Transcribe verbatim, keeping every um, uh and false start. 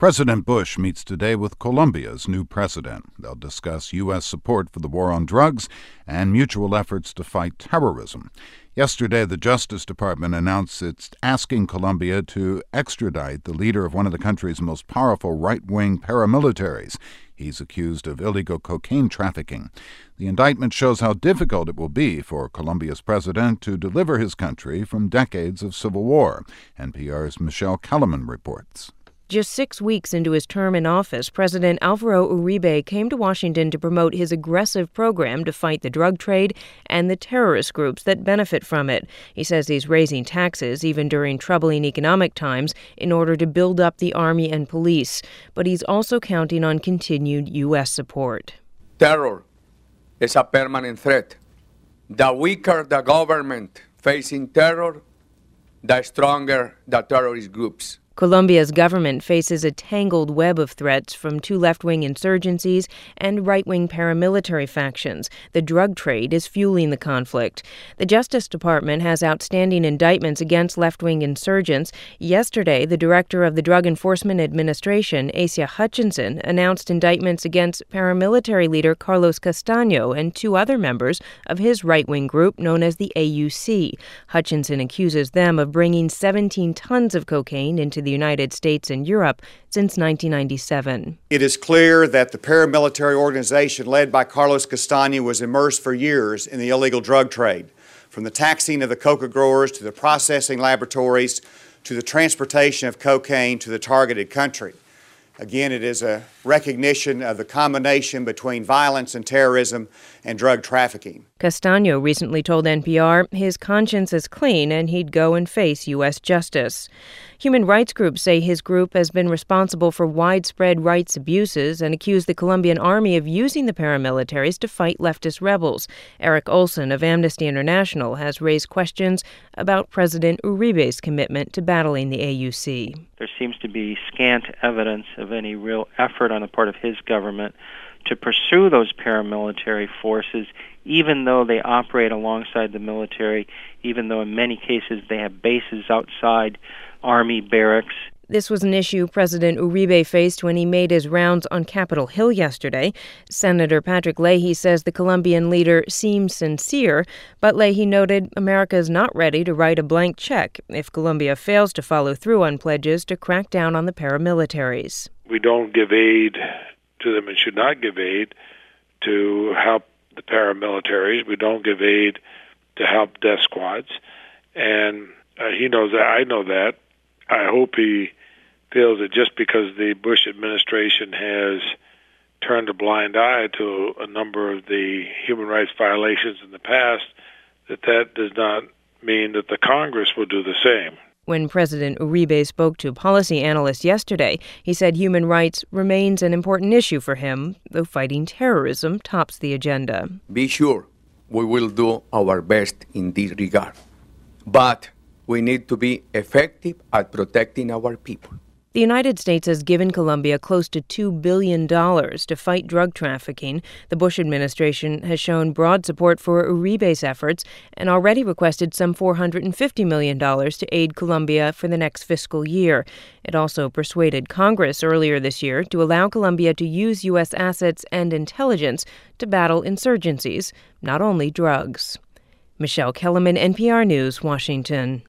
President Bush meets today with Colombia's new president. They'll discuss U S support for the war on drugs and mutual efforts to fight terrorism. Yesterday, the Justice Department announced it's asking Colombia to extradite the leader of one of the country's most powerful right-wing paramilitaries. He's accused of illegal cocaine trafficking. The indictment shows how difficult it will be for Colombia's president to deliver his country from decades of civil war. N P R's Michelle Kellerman reports. Just six weeks into his term in office, President Alvaro Uribe came to Washington to promote his aggressive program to fight the drug trade and the terrorist groups that benefit from it. He says he's raising taxes, even during troubling economic times, in order to build up the army and police. But he's also counting on continued U S support. Terror is a permanent threat. The weaker the government facing terror, the stronger the terrorist groups. Colombia's government faces a tangled web of threats from two left-wing insurgencies and right-wing paramilitary factions. The drug trade is fueling the conflict. The Justice Department has outstanding indictments against left-wing insurgents. Yesterday, the director of the Drug Enforcement Administration, Asa Hutchinson, announced indictments against paramilitary leader Carlos Castaño and two other members of his right-wing group known as the A U C. Hutchinson accuses them of bringing seventeen tons of cocaine into the United States and Europe since nineteen ninety-seven. It is clear that the paramilitary organization led by Carlos Castaño was immersed for years in the illegal drug trade, from the taxing of the coca growers to the processing laboratories to the transportation of cocaine to the targeted country. Again, it is a recognition of the combination between violence and terrorism and drug trafficking. Castaño recently told N P R his conscience is clean and he'd go and face U S justice. Human rights groups say his group has been responsible for widespread rights abuses and accuse the Colombian army of using the paramilitaries to fight leftist rebels. Eric Olson of Amnesty International has raised questions about President Uribe's commitment to battling the A U C. There seems to be scant evidence of any real effort on the part of his government to pursue those paramilitary forces, even though they operate alongside the military, even though in many cases they have bases outside army barracks. This was an issue President Uribe faced when he made his rounds on Capitol Hill yesterday. Senator Patrick Leahy says the Colombian leader seems sincere, but Leahy noted America is not ready to write a blank check if Colombia fails to follow through on pledges to crack down on the paramilitaries. We don't give aid to them and should not give aid to help the paramilitaries. We don't give aid to help death squads. And uh, he knows that. I know that. I hope he feels that just because the Bush administration has turned a blind eye to a number of the human rights violations in the past, that that does not mean that the Congress will do the same. When President Uribe spoke to policy analysts yesterday, he said human rights remains an important issue for him, though fighting terrorism tops the agenda. Be sure we will do our best in this regard. But we need to be effective at protecting our people. The United States has given Colombia close to two billion dollars to fight drug trafficking. The Bush administration has shown broad support for Uribe's efforts and already requested some four hundred fifty million dollars to aid Colombia for the next fiscal year. It also persuaded Congress earlier this year to allow Colombia to use U S assets and intelligence to battle insurgencies, not only drugs. Michelle Kellerman, N P R News, Washington.